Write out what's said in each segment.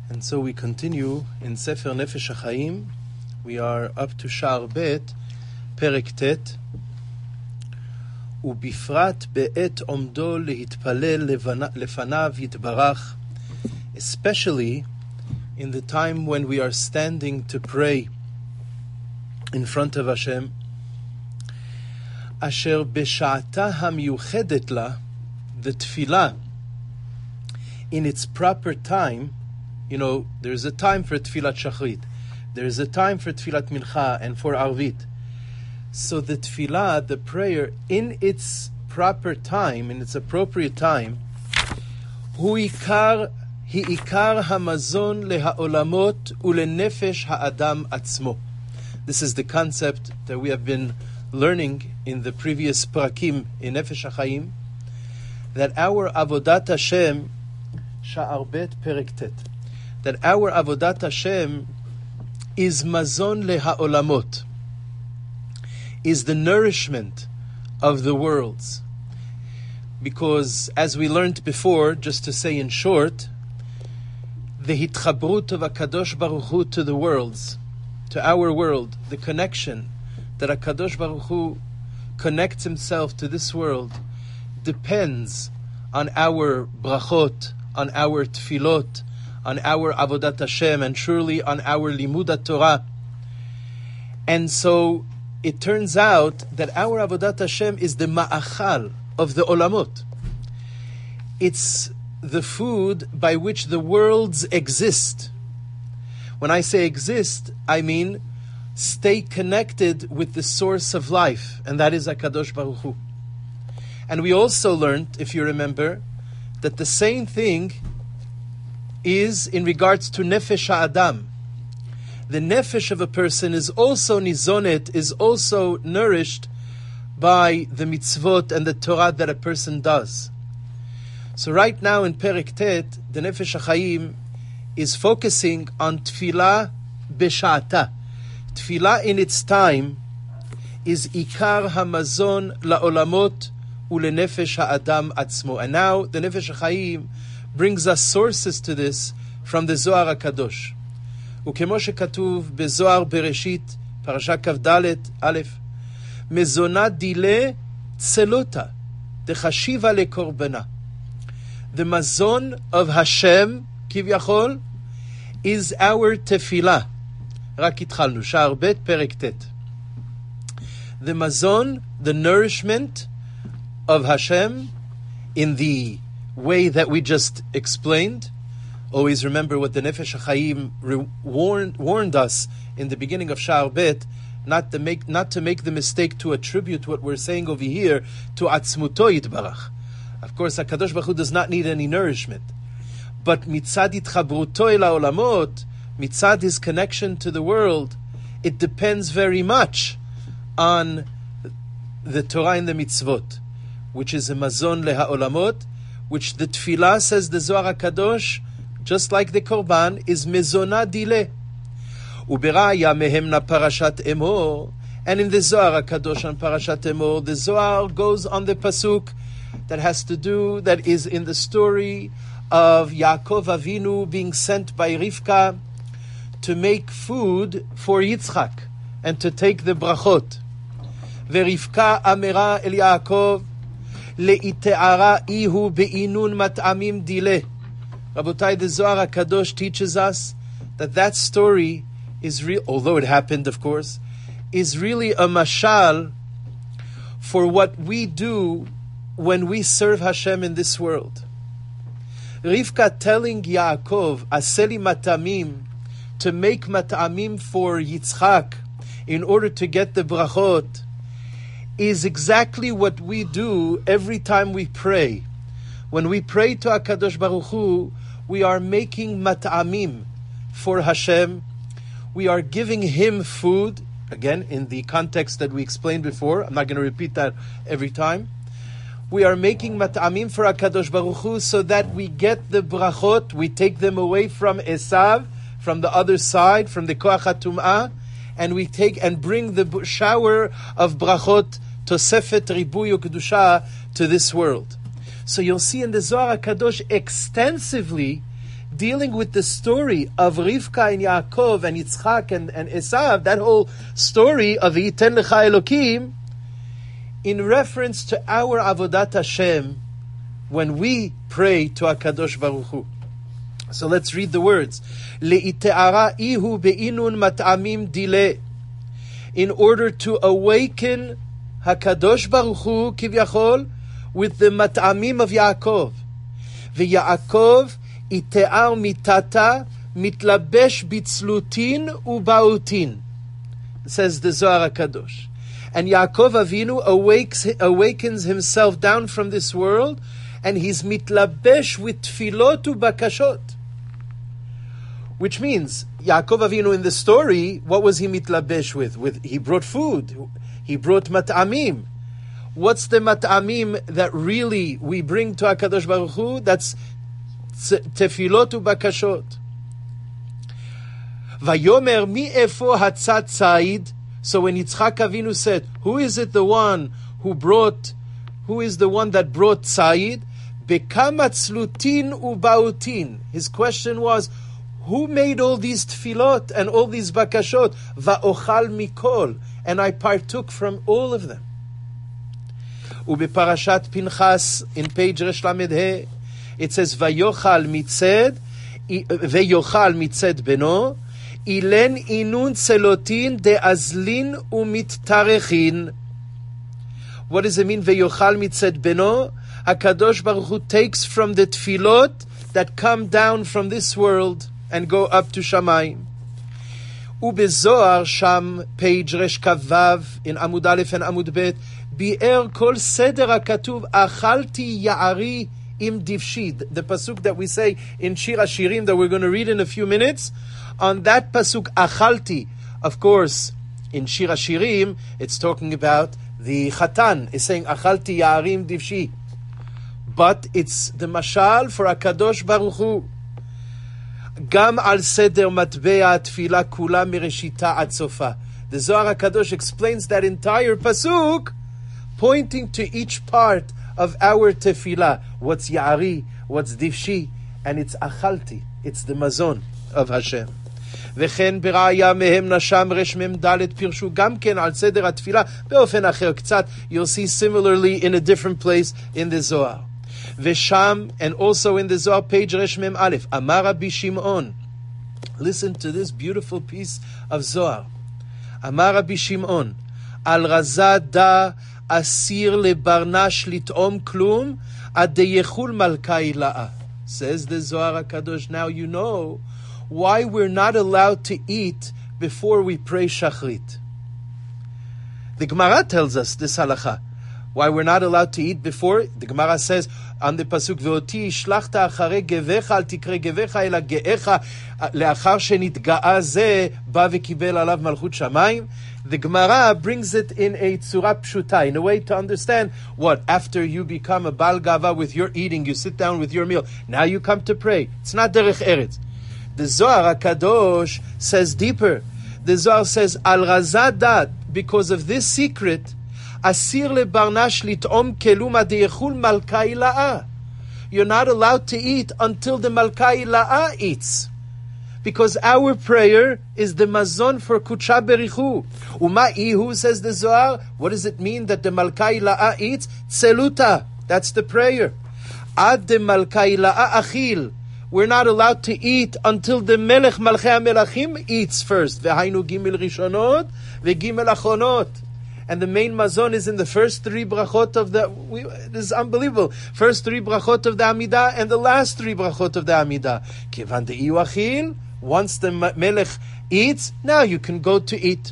And so we continue in Sefer Nefesh HaChaim. We are up to Sha'ar Bet, Perek Tet. ובפרט בעת עומדו להתפלל לפניו יתברך, especially in the time when we are standing to pray in front of Hashem, אשר בשעתה המיוחדת לה, the tefillah, in its proper time. You know, there's a time for tefillat shachrit, there's a time for tefillat mincha and for arvit. So the tefillah, the prayer, in its proper time, in its appropriate time, hu ikar hamazon lehaolamot ulenefesh haadam atzmo. This is the concept that we have been learning in the previous prakim in Nefesh HaChaim, that our avodat Hashem, Sha'ar Bet Perek Tet, that our avodat Hashem is mazon lehaolamot, is the nourishment of the worlds. Because, as we learned before, just to say in short, the hitchabrut of HaKadosh Baruch Hu to the worlds, to our world, the connection that HaKadosh Baruch Hu connects himself to this world, depends on our brachot, on our tefillot, on our avodat Hashem, and surely on our limud Torah. And so it turns out that our avodat Hashem is the ma'achal of the olamot. It's the food by which the worlds exist. When I say exist, I mean stay connected with the source of life, and that is HaKadosh Baruch Hu. And we also learned, if you remember, that the same thing is in regards to Nefesh HaAdam. The nefesh of a person is also nizonet, is also nourished by the mitzvot and the Torah that a person does. So right now in Perek Tet, the Nefesh HaChaim is focusing on tefillah b'sha'ata. Tefillah in its time is ikar hamazon la'olamot ulenefesh ha'adam atzmo. And now the Nefesh HaChaim brings us sources to this from the Zohar HaKadosh. וכמו שכתוב בזוהר בראשית, פרשה כ"ד, א', מזונה דילה צלותה, דחשיבה לקורבנה. The mazon of Hashem, כביכול, is our tefillah. רק התחלנו, שער ב' פרק ט'. The mazon, the nourishment of Hashem, in the way that we just explained. Always remember what the Nefesh HaChaim warned us in the beginning of Sha'ar Bet, not to make the mistake to attribute what we're saying over here to Atzmuto Yitbarach. Of course, HaKadosh Baruch Hu does not need any nourishment. But mitzad itchabruto el ha'olamot, mitzad his connection to the world, it depends very much on the Torah and the mitzvot, which is a mazon leha'olamot, which the tefillah, says the Zohar HaKadosh, just like the korban, is mezona dile. Uberaya mehemna parashat emor. And in the Zohar HaKadosh on parashat emor, the Zohar goes on the pasuk that is in the story of Yaakov Avinu being sent by Rivka to make food for Yitzchak and to take the brachot. Verivka amera el Yaakov leiteara ihu beinun mat'amim dile. Rabotai, the Zohar HaKadosh teaches us that story is real, although it happened, of course, is really a mashal for what we do when we serve Hashem in this world. Rivka telling Yaakov, aseli matamim, to make matamim for Yitzchak in order to get the brachot, is exactly what we do every time we pray. When we pray to HaKadosh Baruch Hu, we are making mat'amim for Hashem. We are giving Him food, again, in the context that we explained before. I'm not going to repeat that every time. We are making mat'amim for HaKadosh Baruch Hu so that we get the brachot, we take them away from Esav, from the other side, from the Koach HaTum'ah, and we take and bring the shower of brachot, Tosefet Ribuy Kedusha, to this world. So you'll see in the Zohar HaKadosh extensively dealing with the story of Rivka and Yaakov and Yitzchak and Esav, that whole story of Yiten Lecha Elokim, in reference to our Avodat Hashem when we pray to HaKadosh Baruch Hu. So let's read the words. Le'ite'ara ihu be'inun mat'amim dile. In order to awaken HaKadosh Baruch Hu, kivyachol, with the mat'amim of Yaakov. Ve'Yaakov ite'ar mitata mitlabesh bitzlutin ubautin. Says the Zohar HaKadosh. And Yaakov Avinu awakens himself down from this world, and he's mitlabesh with tfilot ubakashot. Which means, Yaakov Avinu in the story, what was he mitlabesh with? He brought food. He brought mat'amim. What's the mat'amim that really we bring to HaKadosh Baruch Hu? That's tefilot ubakashot. Vayomer mi efo hatzat tzayid. So when Yitzchak Avinu said, who is it the one that brought tzayid? Bekama tzlutin ubautin. His question was, who made all these tefillot and all these bakashot? Va'ochal mikol. And I partook from all of them. Ubeparashat Pinchas, in page Resh Lamed He, it says, Vayochal mitzed beno, Ilen inun tzelotin de azlin umittarechin. What does it mean? Veyochal mitzed beno. HaKadosh Baruch Hu takes from the tefillot that come down from this world and go up to Shamayim. Ubezohar Sham, page Resh Kavav, in Amud Aleph and Amud Bet, bi'er kol seder hakatuv achalti ya'ari im divshi. The pasuk that we say in Shir HaShirim that we're going to read in a few minutes. On that pasuk, achalti, of course, in Shir HaShirim, it's talking about the Chatan. It's saying, achalti ya'arim divshi. But it's the mashal for HaKadosh Baruch Hu. Gam al seder matbea tefila kula mireshita ad sofa. The Zohar HaKadosh explains that entire pasuk, pointing to each part of our tefillah. What's ya'ari, what's divshi, and it's achalti. It's the mazon of Hashem. וכן בראיה מהם נשם רש מ"ד פירשו גם כן על סדר התפילה באופן אחר קצת. You'll see similarly in a different place in the Zohar. ושם, and also in the Zohar, page רש מ"א, אמר רבי שמעון. Listen to this beautiful piece of Zohar. אמר רבי שמעון, על רזה דה אסיר לברנש לטעום כלום, עד דייחול מלכה הילאה. Says the Zohar HaKadosh, now you know why we're not allowed to eat before we pray Shachrit. The Gemara tells us this halacha. Why we're not allowed to eat before? The Gemara says on the pasuk, Ve'oti shlachta achare gevecha al tikre gevecha ela geecha leachar shenitga'a ze ba vekibel alav malchut shamayim. The Gemara brings it in a tzura pshuta, in a way to understand what, after you become a bal gava with your eating, you sit down with your meal, now you come to pray. It's not derech eretz. The Zohar HaKadosh says deeper. The Zohar says, Al razadat, because of this secret, Asir lebarnash lit'om keluma deyechul malka ila'a. You're not allowed to eat until the malka ila'a eats. Because our prayer is the mazon for kutsha berichu. Uma'ihu, says the Zohar, what does it mean that the malka ila'a eats? Tseluta, that's the prayer. Ad de malka ila'a achil. We're not allowed to eat until the Melech Malchei HaMelachim eats first. V'hainu gimel rishonot ve'gimel achonot. And the main mazon is in the first three brachot of this is unbelievable. First three brachot of the Amidah and the last three brachot of the Amidah. Kivan de'iyu achil. Once the Melech eats, now you can go to eat.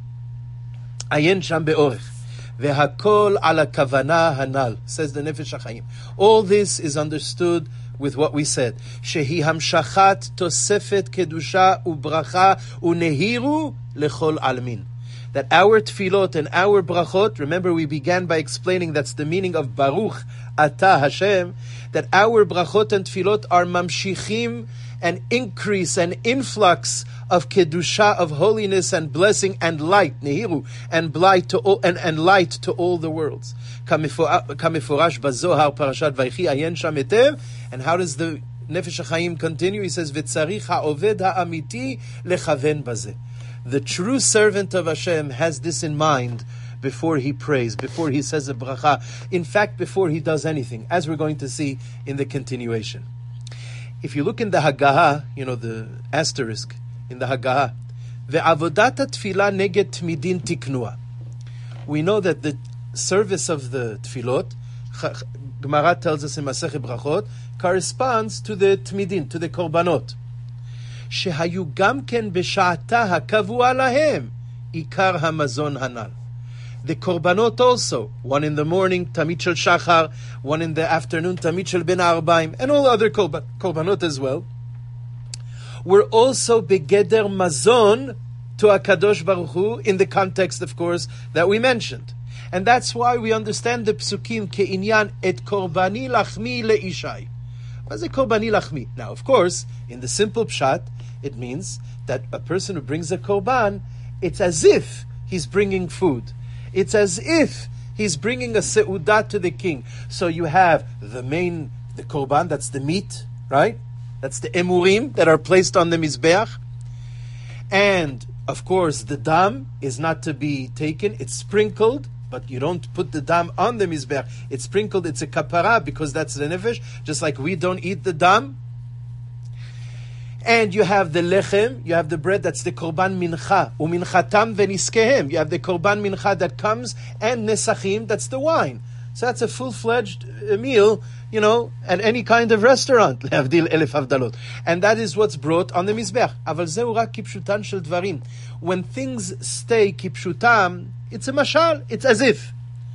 Ayen sham be'orech. Ve'hakol ala kavana hanal. Says the Nefesh HaChaim. All this is understood with what we said. Shehi hamshachat tosefet kedusha ubracha unehiru lechol almin. That our tefillot and our brachot, remember we began by explaining that's the meaning of Baruch Ata Hashem, that our brachot and tefillot are mamshichim, an increase, an influx of kedusha, of holiness and blessing and light, nehiru, and light to all, and light to all the worlds. Kamifurash bazohar parashat Vaychi ayen sham etev. And how does the Nefesh HaChaim continue, he says, V'tzarich ha'oved ha'amiti lechaven bazeh. The true servant of Hashem has this in mind before he prays, before he says a bracha, in fact, before he does anything, as we're going to see in the continuation. If you look in the Haggadah, the asterisk in the Haggadah, Ve'avodat ha'tfilah neged tmidin tiknua. We know that the service of the tfilot, Gemara tells us in Masechet Brachot, corresponds to the tmidin, to the korbanot. Shehayu gam ken b'sha'ata ha'kavua lahem, ikar hamazon hanal. The korbanot also, one in the morning, tamid shel shachar, one in the afternoon, tamid shel ben arbaim, and all other korbanot as well, were also begeder mazon to HaKadosh Baruch Hu, in the context, of course, that we mentioned. And that's why we understand the psukim ke'inyan et korbani lachmi le'ishai. What is a korbani lachmi? Now, of course, in the simple pshat, it means that a person who brings a korban, it's as if he's bringing food. It's as if he's bringing a seudah to the king. So you have the korban, that's the meat, right? That's the emurim that are placed on the mizbeach. And, of course, the dam is not to be taken. It's sprinkled, but you don't put the dam on the mizbeach. It's sprinkled, it's a kapara, because that's the nefesh, just like we don't eat the dam. And you have the lechem, you have the bread, that's the korban mincha. Uminchatam veniskehem. You have the korban mincha that comes, and nesachim, that's the wine. So that's a full-fledged meal, at any kind of restaurant. Lehavdil elef havdalot. And that is what's brought on the mizbech. Aval zeu rak kipshutan shel dvarim. When things stay kipshutam, it's a mashal, it's as if.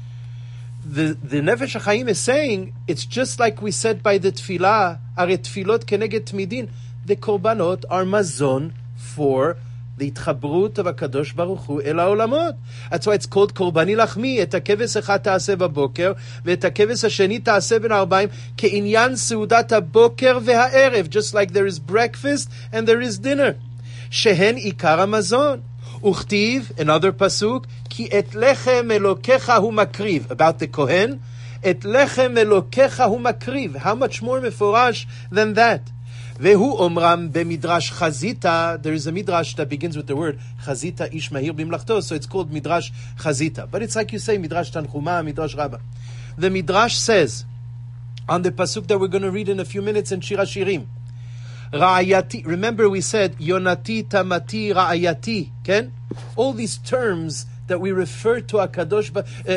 The Nefesh HaChaim is saying, it's just like we said by the tefillah, are tefilot keneged tmidin. The korbanot are mazon for the itchabrut of HaKadosh Baruch Hu el ha'olamot. That's why it's called korbani lachmi. Et hakeves echad ta'aseh b'boker, ve'et hakeves hasheni ta'aseh ben arbaim, ke'inyan seudat haboker ve'ha'erev. Just like there is breakfast and there is dinner. Shehen ikar hamazon. Uchtiv, another pasuk, ki et lechem elokecha hu makriv. About the kohen, et lechem elokecha hu makriv. How much more meforash than that? Vehu omram b'midrash chazita. There is a midrash that begins with the word chazita ish mahir b'mlachto, so it's called midrash chazita. But it's like you say, midrash tanchuma, midrash rabbah. The midrash says, on the pasuk that we're going to read in a few minutes in Shir HaShirim, Ra'ayati. Remember we said, Yonati, Tamati, Ra'ayati. Okay? All these terms that we refer to HaKadosh,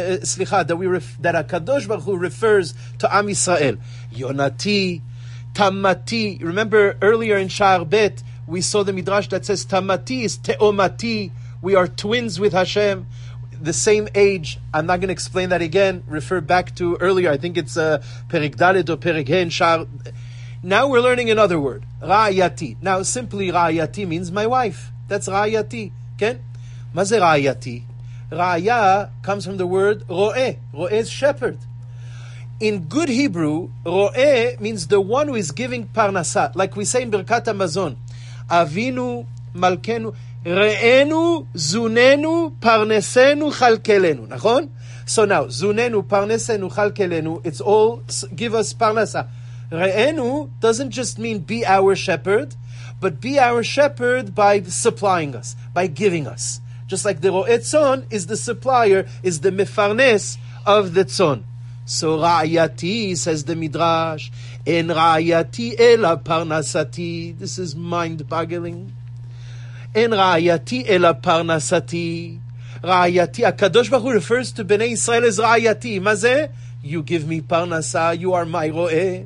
that HaKadosh Baruch Hu refers to Am Yisrael. Yonati, Tamati. Remember earlier in Sha'ar Bet, we saw the midrash that says Tamati is Te'omati. We are twins with Hashem, the same age. I'm not going to explain that again. Refer back to earlier. I think it's Perek Dalet or Perek He in Sha'ar. Now we're learning another word, Ra'ayati. Now simply Ra'ayati means my wife. That's Ra'ayati. Okay? Ma ze Ra'ayati? Ra'aya comes from the word Ro'eh. Ro'eh is shepherd. In good Hebrew, Ro'eh means the one who is giving parnasa. Like we say in Birkat HaMazon, Avinu Malkenu, Re'enu, Zunenu, Parnesenu, Chalkelenu. Nachon? So now, Zunenu, Parnesenu, Chalkelenu, it's all give us parnasa. Re'enu doesn't just mean be our shepherd, but be our shepherd by supplying us, by giving us. Just like the Ro'eh Tzon is the supplier, is the mefarnes of the tzon. So Ra'ayati, says the Midrash, En Ra'ayati ela parnasati. This is mind-boggling. En Ra'ayati ela parnasati. Ra'ayati, HaKadosh Baruch Hu refers to Bnei Yisrael as Ra'ayati. Mazeh? You give me parnasa, you are my Ro'eh.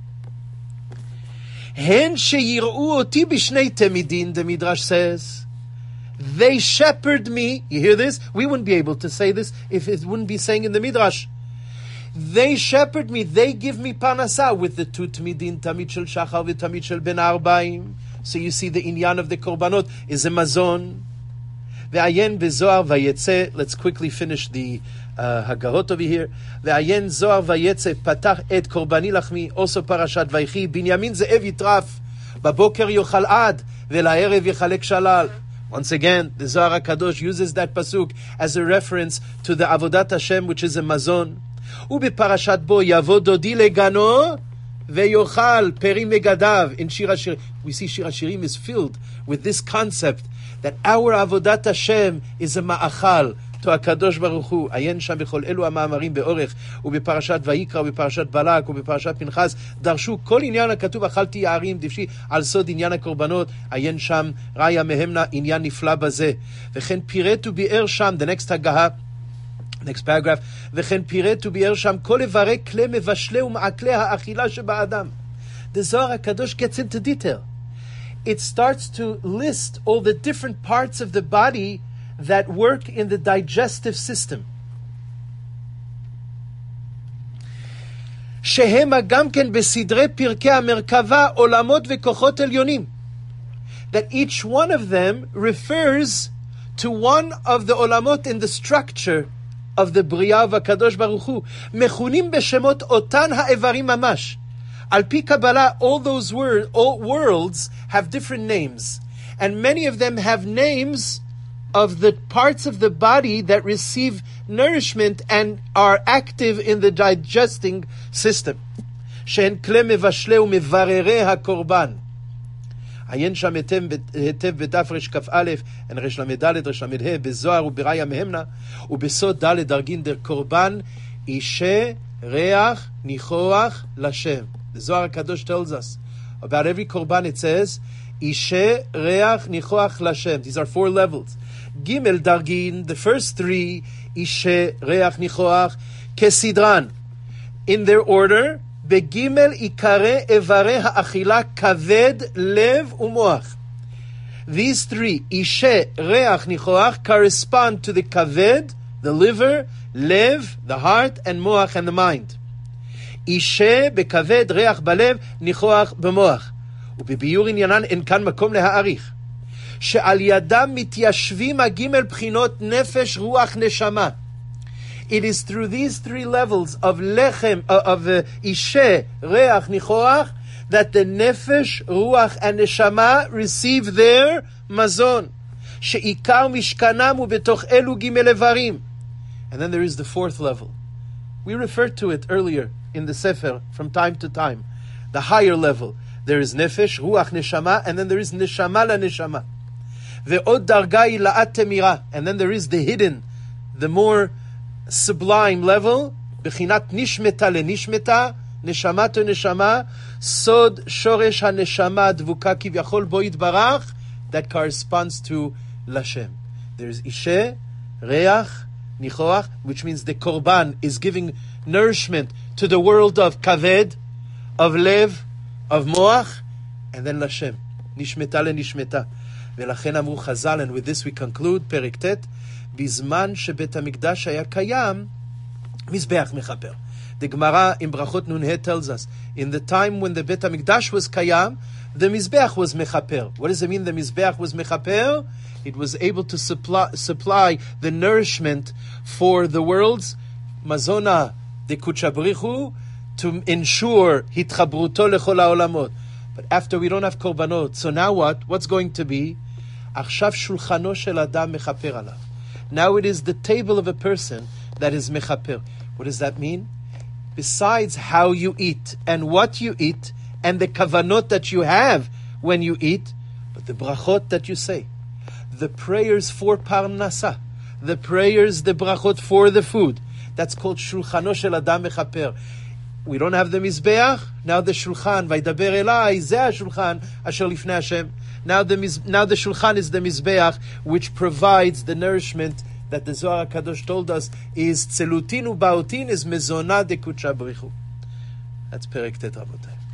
Hen sheyir'u oti b'shnei temidin, the Midrash says. They shepherd me. You hear this? We wouldn't be able to say this if it wouldn't be saying in the Midrash. They shepherd me. They give me parnasa with the two tmidin, tamid shel shachar v'tamid shel ben arbaim. So you see the inyan of the korbanot is a mazon. Ve'ayen bezohar vayetze. Let's quickly finish the Hagarot over here. Ve'ayen zohar vayetze patach et korbani lachmi. Also parashat vaychi. Binyamin ze'ev yitraf. Baboker yochal ad. Ve'la'erev yechalek shalal. Once again, the Zohar HaKadosh uses that pasuk as a reference to the Avodat Hashem, which is a mazon. Ubi parashat bo yavo dodi legano veyochal peri megadav in Shir HaShirim. We see Shir HaShirim is filled with this concept that our avodat Hashem is a ma'achal to HaKadosh Baruch Hu. Ayen sham bechol elu ha'ma'amarim be'orech ובפרשת ויקרא ובפרשת בלק ובפרשת פנחס דרשו כל עניין הכתוב אכלתי יערים דבשי על סוד עניין הקורבנות. עיין שם ראיה מהמנה עניין נפלא בזה. וכן פירט וביאר שם, the next הגהה, next paragraph, וכן פירט וביאר שם כל איברי כלי מבשלי ומעכלי האכילה שבאדם. The Zohar HaKadosh gets into detail. It starts to list all the different parts of the body that work in the digestive system. שהם גם כן בסדרי פרקי המרכבה עולמות וכוחות עליונים. That each one of them refers to one of the olamot in the structure of the Bria of HaKadosh Baruch Hu. מכונים בשמות אותן האיברים ממש. על פי קבלה, all those all worlds have different names. And many of them have names of the parts of the body that receive nourishment and are active in the digesting system. שהן כלי מבשלי ומבררי הקורבן. עיין שם היטב בדף רכ"א, רל"ד, רל"ה, בזוהר ובראיה מהמנה, ובסוד ד' דרגין דר קורבן, אישה, ריח, ניחוח, לשם. The Zohar HaKadosh tells us about every korban. It says, Ishe, Reach, Nichoach, Lashem. These are 4 levels. Gimel Dargin, the first 3, Ishe, Reach, Nichoach, Kesidran. In their order, Begimel Ikare Evare Ha'achila Kaved, Lev, Umoach. These 3, Ishe, Reach, Nichoach, correspond to the Kaved, the liver, Lev, the heart, and Moach, and the mind. אישה בכבד ריח בלב ניחוח במוח ובביור עניינן אין כאן מקום להאריך שעל ידם מתיישבים הגימל בחינות נפש רוח נשמה. It is through these 3 levels of lechem of אישה ריח ניחוח that the nefesh ruach and neshama receive their mazon שעיקר משכנם ובתוך אלו גימל איברים. And then there is the 4th level. We referred to it earlier in the Sefer from time to time. The higher level. There is Nefesh, Ruach, Neshama, and then there is Neshama la Neshama. Ve'od darga ila'at temira. And then there is the hidden, the more sublime level, Bechinat Nishmeta le Nishmeta, Neshama to Neshama, Sod Shoresh ha-Neshama Dvuka Kivyachol Bo Yitbarach, that corresponds to Lashem. There is Ishe, Reach, Nichoach, which means the Korban is giving nourishment to the world of Kaved, of Lev, of Moach, and then Lashem. Nishmeta le Nishmeta. ולכן אמרו חז"ל, and with this we conclude, פרק ט', בזמן שבית המקדש היה קיים, מזבח מכפר. The Gemara in Brachot Nun-He tells us, in the time when the Beit HaMikdash was Kayam, the Mizbeach was Mechaper. What does it mean the Mizbeach was Mechaper? It was able to supply the nourishment for the world's Mazona de Kuchabrichu to ensure Hitchabruto lechol ha'olamot. But after we don't have Korbanot, so now what? What's going to be? Achshav shulchano shel adam mechaper alav. Now it is the table of a person that is mechaper. What does that mean? Besides how you eat and what you eat and the kavanot that you have when you eat, but the brachot that you say, the prayers for parnasa, the prayers, the brachot for the food, that's called shulchano shel adam mechaper. We don't have the mizbeach. Now the shulchan, vaydaber elai, zeh shulchan asher lifnei Hashem. Now the shulchan is the mizbeach, which provides the nourishment that the Zohar HaKadosh told us is tzelutin u'ba'otin, is mezonah de kuchabrichu. That's Perek Tet, Rabotai.